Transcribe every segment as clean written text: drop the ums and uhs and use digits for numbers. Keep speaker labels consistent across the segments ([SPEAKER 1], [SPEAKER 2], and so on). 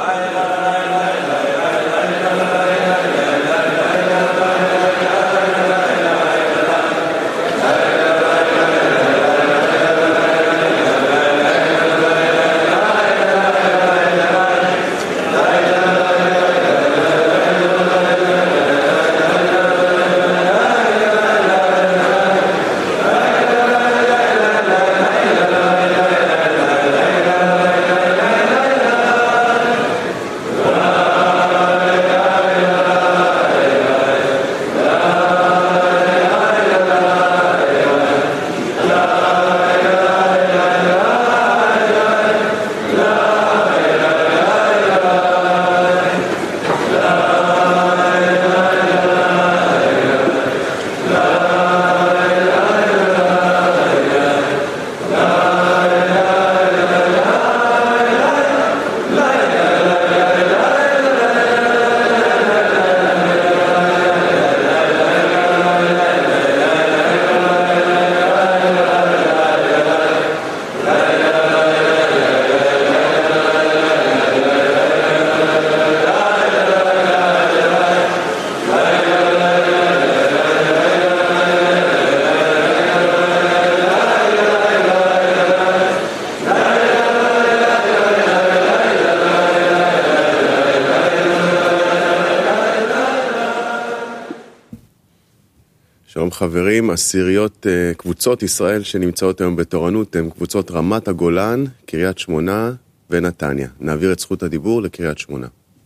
[SPEAKER 1] שלום חברים, עשיריות קבוצות ישראל שנמצאות היום בתורנות הן קבוצות רמת הגולן, קריית שמונה ונתניה. נעביר את זכות הדיבור לקריית שמונה.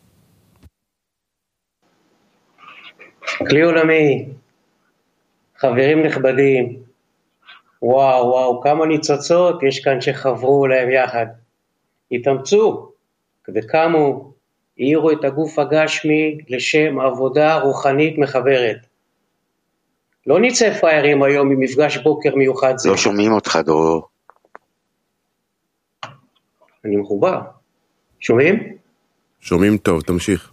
[SPEAKER 2] כלי עולמי, חברים נכבדים, וואו, כמה ניצוצות יש כאן שחברו להם יחד. התאמצו וקמו, העירו את הגוף הגשמי לשם עבודה רוחנית מחברת. לא נצא פריירים היום ממפגש בוקר מיוחד זה.
[SPEAKER 3] לא שומעים אותך, דרור.
[SPEAKER 2] אני מחובר. שומעים?
[SPEAKER 1] שומעים טוב, תמשיך.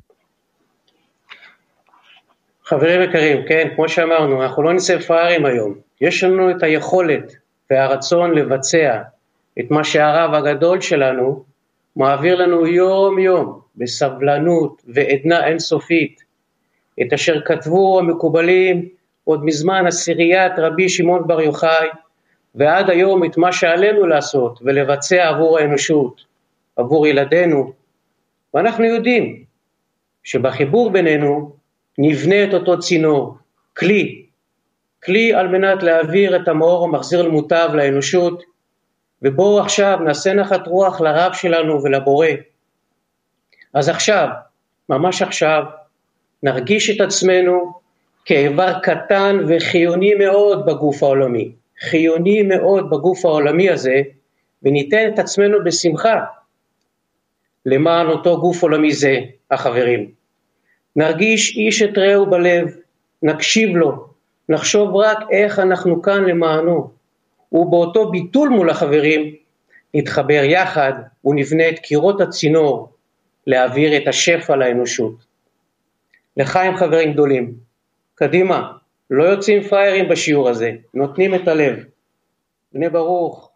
[SPEAKER 2] חברים יקרים, כן, כמו שאמרנו, אנחנו לא נצא פריירים היום. יש לנו את היכולת והרצון לבצע את מה שהרב הגדול שלנו מעביר לנו יום יום בסבלנות ועדנה אינסופית, את אשר כתבו המקובלים עוד מזמן עשיריית רבי שמעון בר יוחאי, ועד היום את מה שעלינו לעשות ולבצע עבור האנושות, עבור ילדינו. ואנחנו יודעים שבחיבור בינינו נבנה את אותו צינור, כלי על מנת להעביר את המאור המחזיר למוטב לאנושות, ובואו עכשיו נעשה נחת רוח לרב שלנו ולבורא. אז עכשיו, ממש עכשיו, נרגיש את עצמנו כאיבר קטן וחיוני מאוד בגוף העולמי, חיוני מאוד בגוף העולמי הזה, וניתן את עצמנו בשמחה למען אותו גוף עולמי זה, החברים. נרגיש איש את רעהו בלב, נקשיב לו, נחשוב רק איך אנחנו כאן למענו, ובאותו ביטול מול החברים, נתחבר יחד ונבנה את קירות הצינור, להעביר את השפע לאנושות. לחיים חברים גדולים, קדימה, לא יוצאים פריירים בשיעור הזה, נותנים את הלב. בני ברוך.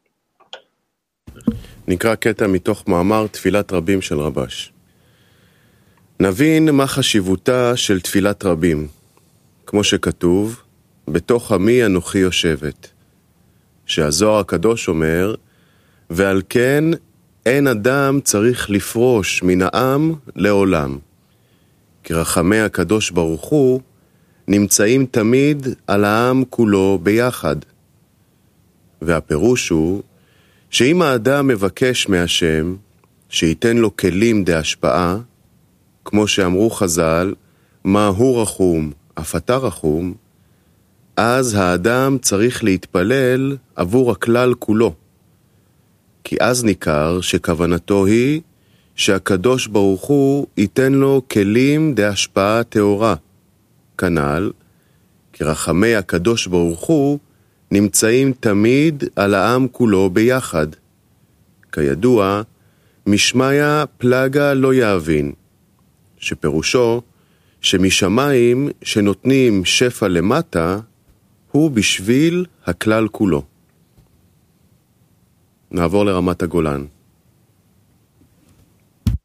[SPEAKER 1] נקרא קטע מתוך מאמר תפילת רבים של רבש. נבין מה חשיבותה של תפילת רבים, כמו שכתוב, בתוך עמי אנוכי יושבת, שהזוהר הקדוש אומר, ועל כן אין אדם צריך לפרוש מן העם לעולם, כי רחמי הקדוש ברוך הוא נמצאים תמיד על העם כולו ביחד. והפירוש הוא שאם האדם מבקש מהשם שייתן לו כלים להשפעה, כמו שאמרו חז"ל, מה הוא רחום, אף אתה רחום, אז האדם צריך להתפלל עבור הכלל כולו. כי אז ניכר שכוונתו היא שהקדוש ברוך הוא ייתן לו כלים להשפעה תאורה. כנ"ל, כי רחמי הקדוש ברוך הוא נמצאים תמיד על העם כולו ביחד. כידוע, משמיה פלגה לא יאבין, שפירושו שמשמיים שנותנים שפע למטה, הוא בשביל הכלל כולו. נעבור לרמת הגולן.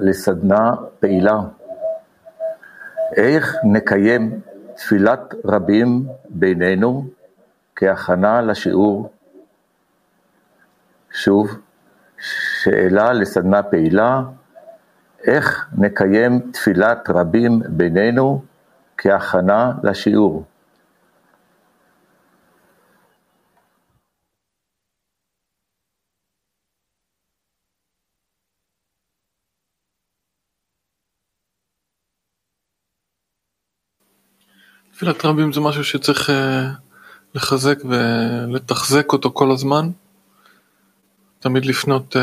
[SPEAKER 3] לסדנה פעילה. איך נקיים תפילת רבים בינינו כהכנה לשיעור? שוב, שאלה לסדנה פעילה, איך נקיים תפילת רבים בינינו כהכנה לשיעור?
[SPEAKER 4] תפילת רבים זה משהו שצריך לחזק ולתחזק אותו כל הזמן, תמיד לפנות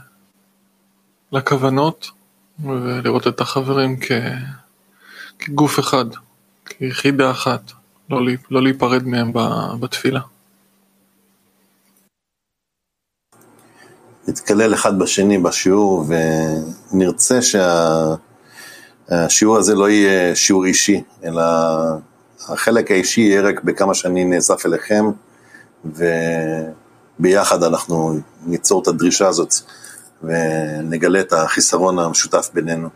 [SPEAKER 4] לכוונות ולראות את החברים כגוף אחד, כיחידה אחת, לא להיפרד מהם בתפילה.
[SPEAKER 5] נתקלל אחד בשני בשיעור, ונרצה שהשיעור הזה לא יהיה שיעור אישי, אלא החלק האישי יהיה רק בכמה שאני נאסף אליכם, וביחד אנחנו ניצור את הדרישה הזאת, ונגלה את החיסרון המשותף בינינו.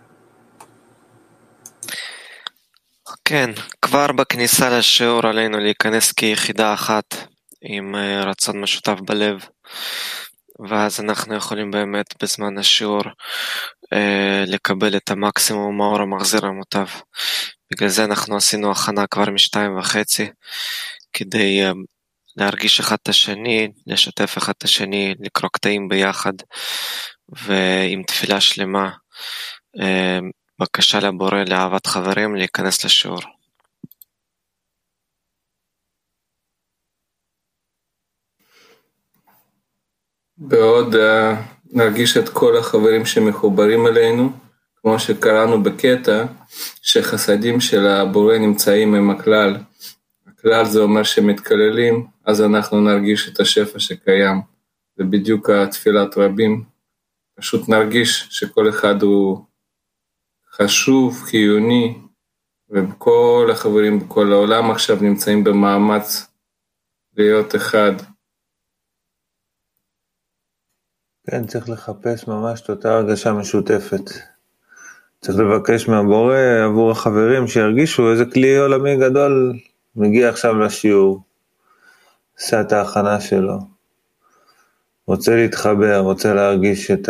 [SPEAKER 6] כן, כבר בכניסה לשיעור עלינו להיכנס כיחידה אחת, עם רצון משותף בלב, ואז אנחנו יכולים באמת בזמן השיעור לקבל את המקסימום האור המחזיר המוטב. בגלל זה אנחנו עשינו הכנה כבר 2:30, כדי להרגיש אחד את השני, לשתף אחד את השני, לקרוא קטעים ביחד, ועם תפילה שלמה, בקשה לבורא לאהבת חברים להיכנס לשיעור.
[SPEAKER 7] בעוד נרגיש את כל החברים שמחוברים אלינו, כמו שקראנו בקטע, שחסדים של הבורא נמצאים עם הכלל. הכלל זה אומר שמתקללים, אז אנחנו נרגיש את השפע שקיים. זה בדיוק התפילת רבים. פשוט נרגיש שכל אחד הוא חשוב, חיוני, וכל החברים בכל העולם עכשיו נמצאים במאמץ להיות אחד.
[SPEAKER 8] כן, צריך לחפש ממש את אותה הרגשה משותפת. צריך לבקש מהבורא עבור החברים שירגישו איזה כלי עולמי גדול מגיע עכשיו לשיעור, עשה את ההכנה שלו, רוצה להתחבר, רוצה להרגיש את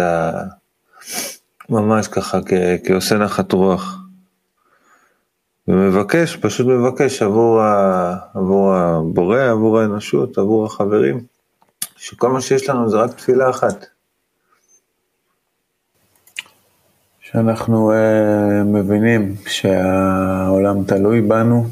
[SPEAKER 8] ממש ככה כעושה נחת רוח, ומבקש, פשוט מבקש עבור הבורא, עבור האנושות, עבור החברים, שכל מה שיש לנו זה רק תפילה אחת. שאנחנו מבינים שהעולם תלוי בנו,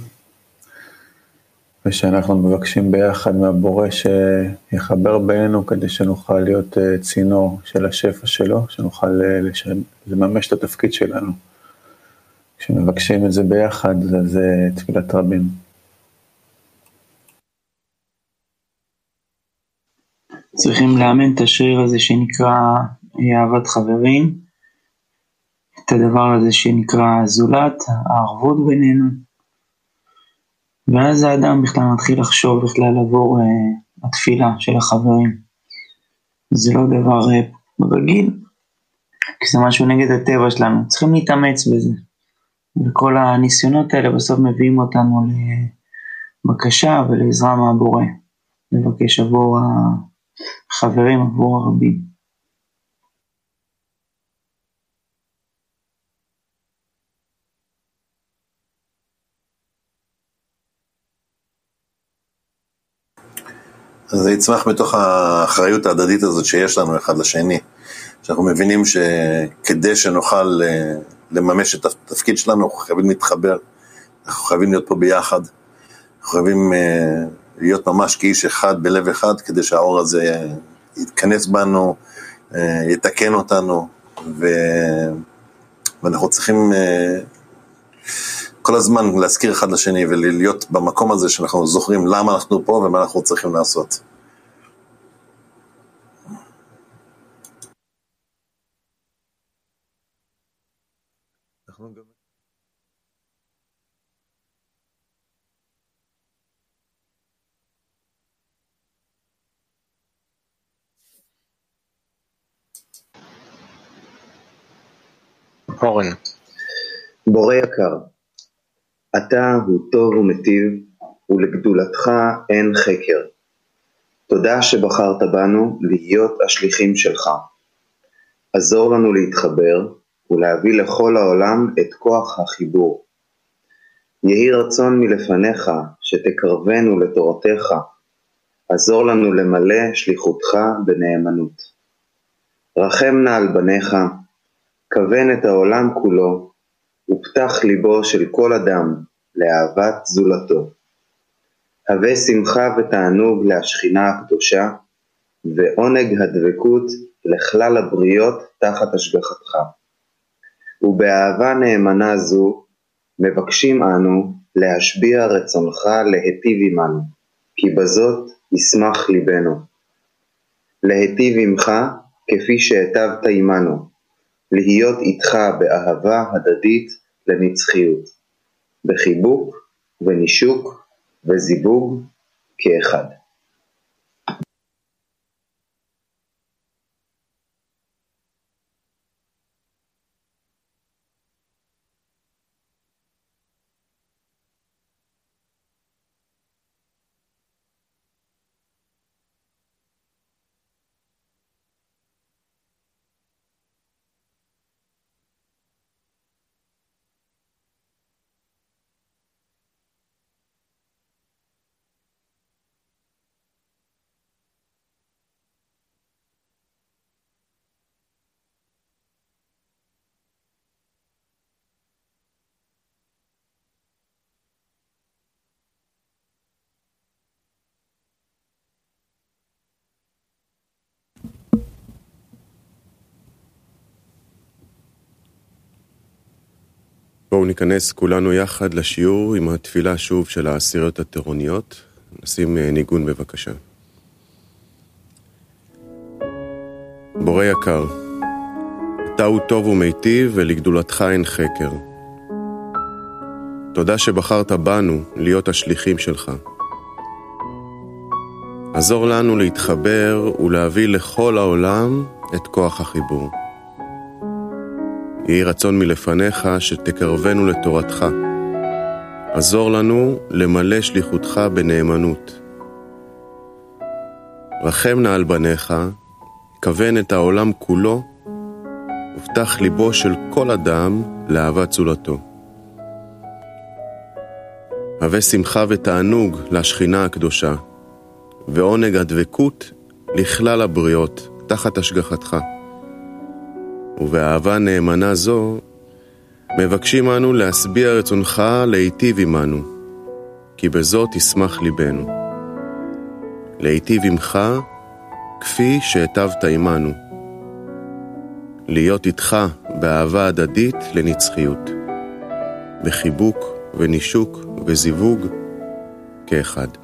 [SPEAKER 8] ושאנחנו מבקשים ביחד מהבורא שיחבר בינינו כדי שנוכל להיות צינור של השפע שלו, שנוכל לממש את התפקיד שלנו. כשמבקשים את זה ביחד, זה תפילת רבים.
[SPEAKER 9] צריכים לאמן את השריר הזה שנקרא אהבת חברים, את הדבר הזה שנקרא זולת, הערבות בינינו, ואז האדם בכלל מתחיל לחשוב בכלל עבור התפילה של החברים. זה לא דבר רגיל, כי זה משהו נגד הטבע שלנו, צריכים להתאמץ בזה, וכל הניסיונות האלה בסוף מביאים אותנו לבקשה ולעזרה מהבורא, לבקש עבור החברים, עבור הרבים.
[SPEAKER 5] אז זה יצמח מתוך האחריות ההדדית הזאת שיש לנו אחד לשני, שאנחנו מבינים שכדי שנוכל לממש את התפקיד שלנו, אנחנו חייבים להתחבר, אנחנו חייבים להיות פה ביחד, אנחנו חייבים להיות ממש כאיש אחד בלב אחד, כדי שהאור הזה יתכנס בנו, יתקן אותנו, ואנחנו צריכים כל הזמן להזכיר אחד לשני, ולהיות במקום הזה שאנחנו זוכרים למה אנחנו פה ומה אנחנו צריכים לעשות.
[SPEAKER 10] אורן.
[SPEAKER 11] בורא יקר, אתה הוא טוב ומטיב, ולגדולתך אין חקר. תודה שבחרת בנו להיות השליחים שלך. עזור לנו להתחבר ולהביא לכל העולם את כוח החיבור. יהי רצון מלפניך שתקרבנו לתורתך. עזור לנו למלא שליחותך בנאמנות. רחם נא על בניך, כוון את העולם כולו, ופתח ליבו של כל אדם לאהבת זולתו. הווה שמחה ותענוג להשכינה הקדושה, ועונג הדבקות לכלל הבריות תחת השגחתך. ובאהבה נאמנה זו, מבקשים אנו להשביע רצונך להיטיב עמנו, כי בזאת ישמח ליבנו. להיטיב עמך כפי שהיטבת עמנו, להיות איתך באהבה הדדית לנצחיות, בחיבוק ונישוק וזיווג כאחד.
[SPEAKER 1] בואו ניכנס כולנו יחד לשיעור עם התפילה שוב של העשיריות התורניות. נשים ניגון בבקשה. בורא יקר, אתה הוא טוב ומיטיב ולגדולתך אין חקר. תודה שבחרת בנו להיות השליחים שלך. עזור לנו להתחבר ולהביא לכל העולם את כוח החיבור. יהי רצון מלפניך שתקרבנו לתורתך. עזור לנו למלא שליחותך בנאמנות. רחם נא על בניך, כוון את העולם כולו, ופתח ליבו של כל אדם לאהבת זולתו. הווה שמחה ותענוג לשכינה הקדושה, ועונג הדבקות לכלל הבריות תחת השגחתך. ובאהבה נאמנה זו, מבקשים אנו להשביע רצונך להיטיב עמנו, כי בזאת ישמח ליבנו. להיטיב עמך כפי שהיטבת עמנו. להיות איתך באהבה הדדית לנצחיות, בחיבוק ונישוק וזיווג כאחד.